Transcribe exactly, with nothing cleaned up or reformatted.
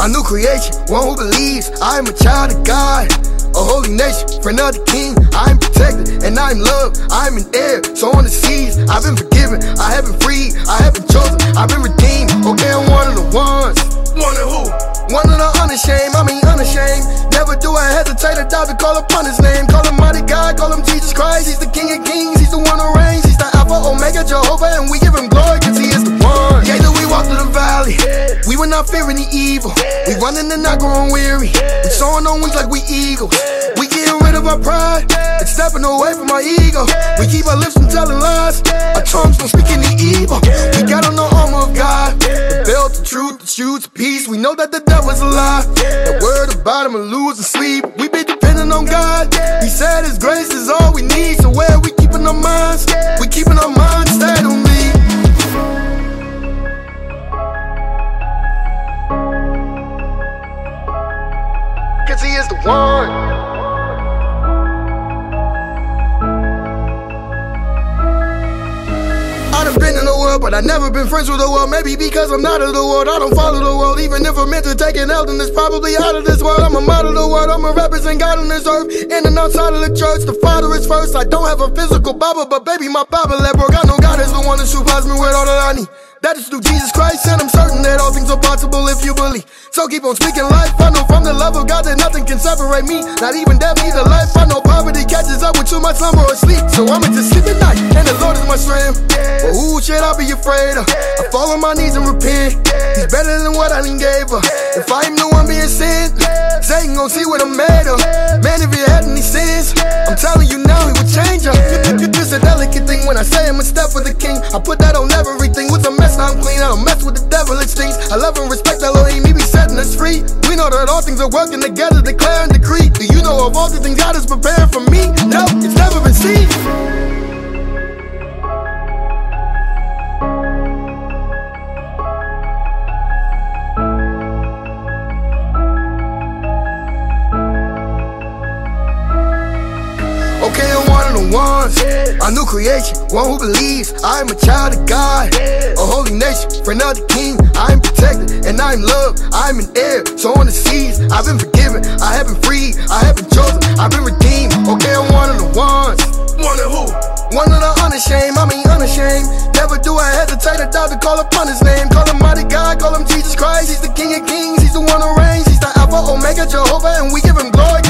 A new creation, one who believes I am a child of God. A holy nation, friend of the king. I am protected and I am loved. I am an heir, so on the seas I've been forgiven, I have been freed, I have been chosen, I've been redeemed. Okay, I'm one of the ones. One of who? One of the unashamed, I mean unashamed. Never do I hesitate or doubt to call upon his name. Call him mighty God, call him Jesus Christ. He's the King of kings, he's the one who reigns. He's the Alpha, Omega, Jehovah, and we give him glory cause he is the one. Yeah, though we walk through the valley, we will not fear any evil. We running and not growing weary, we soaring on wings like we eagles. We getting rid of our pride and stepping away from our ego. We keep our lips from telling lies, our tongues from speaking the evil. We got on the armor of God, the belt, the truth, the shoes, the peace. We know that the devil's a lie, the word about him will lose and sleep. We be depending on God, he said his grace is all we need. So where we keeping our minds? We keeping our minds stayed on me. Cause he is the one. I've been in the world, but I've never been friends with the world. Maybe because I'm not of the world, I don't follow the world. Even if I'm meant to take an L, then it's probably out of this world. I'm a model of the world, I'm a represent God on this earth. In and outside of the church, the Father is first. I don't have a physical Bible, but baby, my Bible that broke. I know God is the one that supplies me with all that I need. That is through Jesus Christ, and I'm certain that all things are possible if you believe. So keep on speaking life. I know from the love of God that nothing can separate me, not even death, neither life. I know poverty catches up with too much slumber or sleep, so I'ma just sleep at night, and the Lord is my strength. But who should I be afraid of? I fall on my knees and repent. He's better than what I done gave her. If I am the one being sent, Satan gon' see what I'm made of. Man, if you had any sins, I'm telling you now, he would change her. It's a delicate thing when I say I'm a step for the king. I put that on everything. What's a mess? Now I'm clean. I don't mess with the devil, it stings. I love and respect Elohim, he be setting us free. We know that all things are working together, declare and decree. Do you know of all the things God is preparing for me? No, it's never been seen. Okay, I'm one of the ones. A new creation, one who believes I am a child of God. A holy nation, friend of the king. I am protected and I am loved. I am an heir, so on the seas I've been forgiven, I have been freed, I have been chosen, I've been redeemed. Okay, I'm one of the ones. One of who? One of the unashamed, I mean unashamed. Never do I hesitate or doubt to call upon his name. Call him mighty God, call him Jesus Christ. He's the King of kings, he's the one who reigns. He's the Alpha, Omega, Jehovah, and we give him glory.